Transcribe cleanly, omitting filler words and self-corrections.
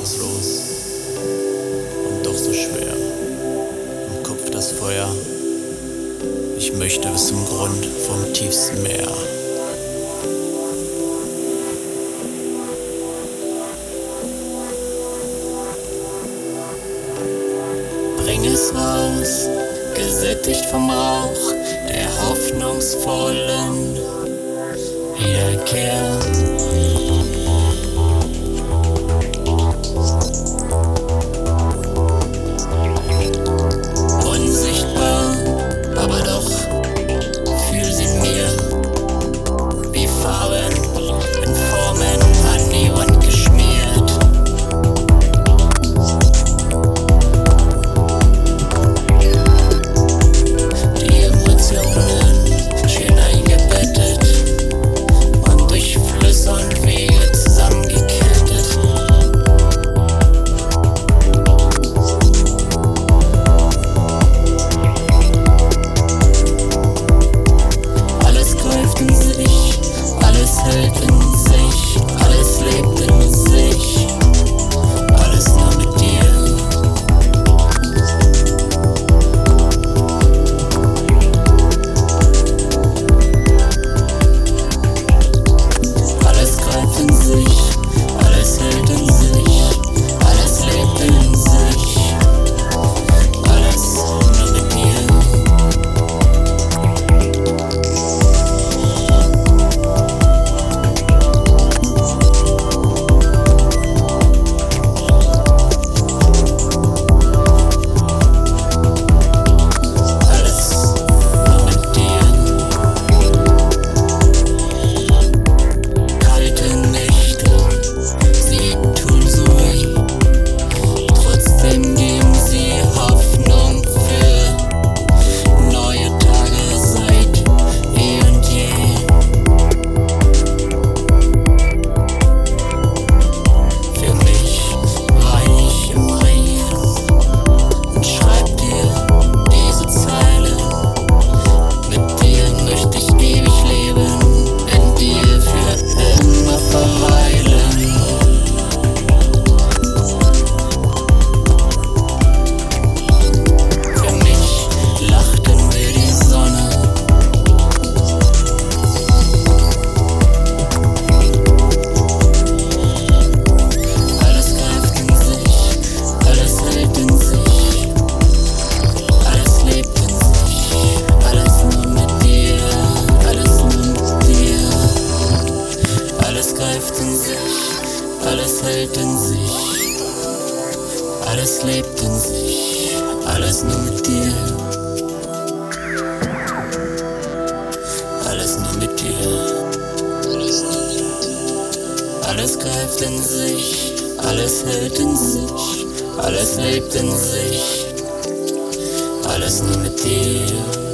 hoffnungslos und doch so schwer. Im Kopf das Feuer, ich möchte bis zum Grund vom tiefsten Meer. Bring es raus, gesättigt vom Rauch der hoffnungsvollen Wiederkehr. Unsichtbar, aber doch fühl sie in mir, wie Farben in Formen an die Wand geschmiert. Die Emotionen schön eingebettet und durch Flüsse und Wege zusammengekettet. Alles greift in sich, alles hält in sich, alles lebt in sich, alles nur mit dir. Alles greift in sich, alles hält in sich, alles lebt in sich, alles nur mit dir. Alles nur mit dir. Kalte Nächte, sie tun so weh. Trotzdem geben sie Hoffnung für neue Tage seit eh und je. Für mich wein ich im Regen und schreib dir diese Zeile. Mit dir möchte ich ewig leben, in dir für immer verweilen. Für mich lachten wir die Sonne. Alles greift in sich, alles hält in sich, alles lebt in sich, alles nur mit dir, alles nur mit dir. Alles greift in sich, alles hält in sich, alles lebt in sich, alles nur mit dir, alles nur mit dir. Alles greift in sich, alles hält in sich, alles lebt in sich, alles nur mit dir.